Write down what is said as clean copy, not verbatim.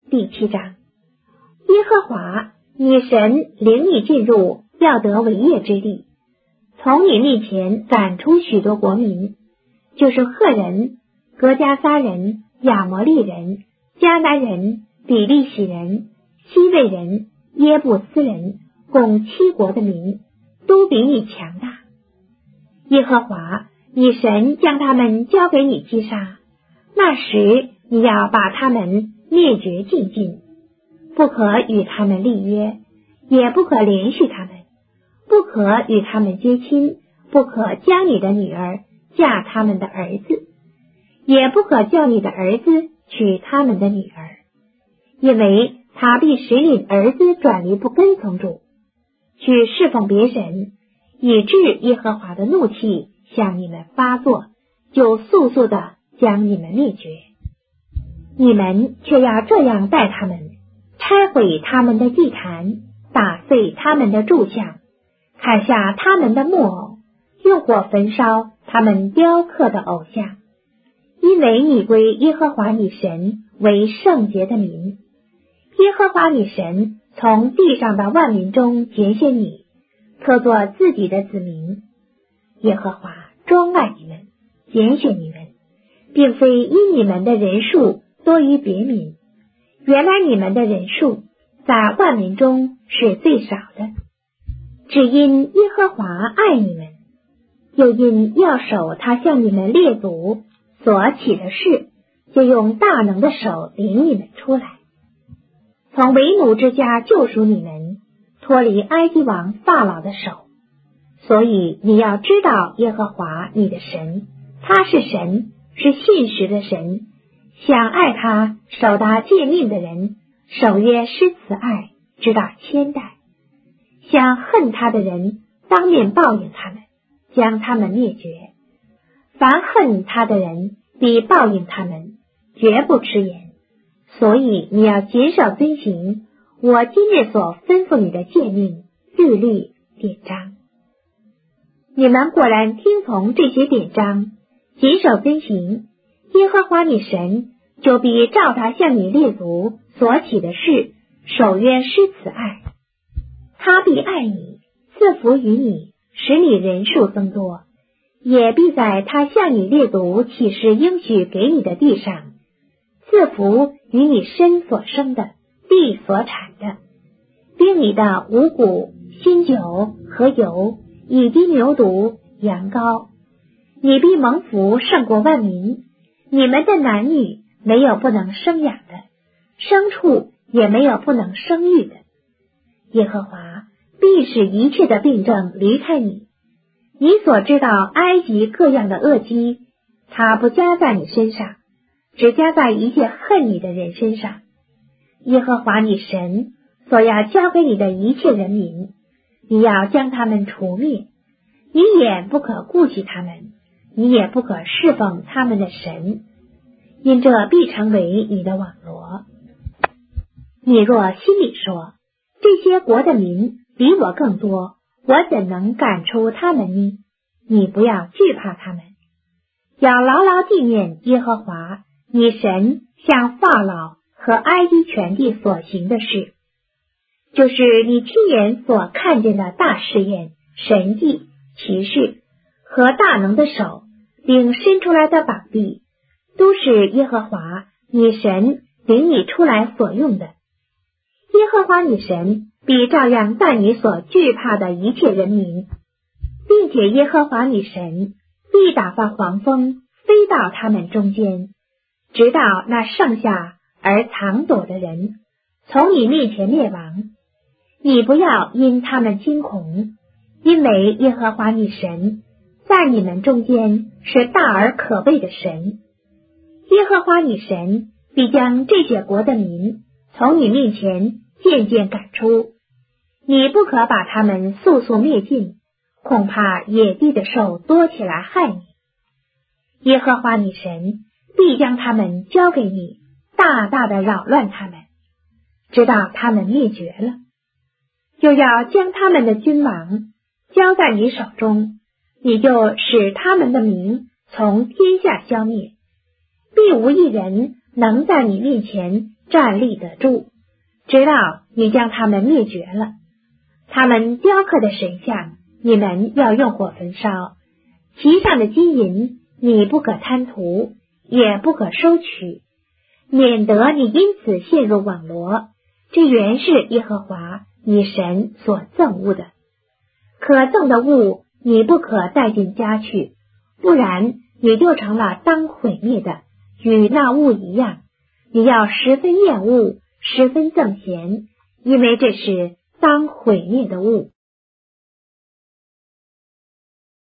第7章。耶和华你神领你进入要得为业之地，从你面前赶出许多国民，就是赫人、革迦撒人、亚摩利人、迦南人、比利洗人、西魏人、耶布斯人，共7国的民，都比你强大。耶和华你神将他们交给你击杀，那时你要把他们灭绝尽尽，不可与他们立约，也不可连续他们，不可与他们结亲，不可将你的女儿嫁他们的儿子，也不可叫你的儿子娶他们的女儿，因为他必使你儿子转离不跟从主，去侍奉别神，以致耶和华的怒气向你们发作，就速速地将你们灭绝。你们却要这样待他们，拆毁他们的祭坛，打碎他们的柱像，砍下他们的木偶，用火焚烧他们雕刻的偶像。因为你归耶和华你神为圣洁的民，耶和华你神从地上的万民中拣选你，特作自己的子民。耶和华专爱你们，拣选你们，并非因你们的人数多于别民，原来你们的人数在万民中是最少的，只因耶和华爱你们，又因要守他向你们列祖所起的事，就用大能的手领你们出来，从为奴之家救赎你们，脱离埃及王法老的手。所以你要知道耶和华你的神，他是神，是信实的神，想爱他守他诫命的人，守约施慈爱，直到千代。想恨他的人，当面报应他们，将他们灭绝。凡恨他的人，必报应他们，绝不迟延。所以你要谨守遵行我今日所吩咐你的诫命、律例、典章。你们果然听从这些典章，谨守遵行，耶和华你神就必照他向你列祖所起的事，守约施慈爱。他必爱你，赐福于你，使你人数增多，也必在他向你列祖起誓应许给你的地上，赐福于你身所生的，地所产的，并你的五谷、新酒和油，以及牛犊、羊羔。你必蒙福胜过万民，你们的男女没有不能生养的，牲畜也没有不能生育的。耶和华必使一切的病症离开你，你所知道埃及各样的恶疾，他不加在你身上，只加在一切恨你的人身上。耶和华你神所要交给你的一切人民，你要将他们除灭，你也不可顾惜他们，你也不可侍奉他们的神，因这必成为你的网罗。你若心里说，这些国的民比我更多，我怎能赶出他们呢？你不要惧怕他们，要牢牢纪念耶和华你神向法老和埃及全地所行的事，就是你亲眼所看见的大试验、神迹、奇事和大能的手，并伸出来的膀臂，都是耶和华你神领你出来所用的。耶和华你神必照样待你所惧怕的一切人民，并且耶和华你神必打发黄蜂飞到他们中间，直到那剩下而藏躲的人从你面前灭亡。你不要因他们惊恐，因为耶和华你神在你们中间是大而可畏的神。耶和华你神必将这些国的民从你面前渐渐赶出，你不可把他们速速灭尽，恐怕野地的兽多起来害你。耶和华你神必将他们交给你，大大的扰乱他们，直到他们灭绝了，就要将他们的君王交在你手中，你就使他们的名从天下消灭，必无一人能在你面前站立得住，直到你将他们灭绝了。他们雕刻的神像，你们要用火焚烧，其上的金银你不可贪图，也不可收取，免得你因此陷入网罗。这原是耶和华你神所憎恶的。可憎的物你不可带进家去，不然你就成了当毁灭的，与那物一样。你要十分厌恶，十分憎嫌，因为这是当毁灭的物。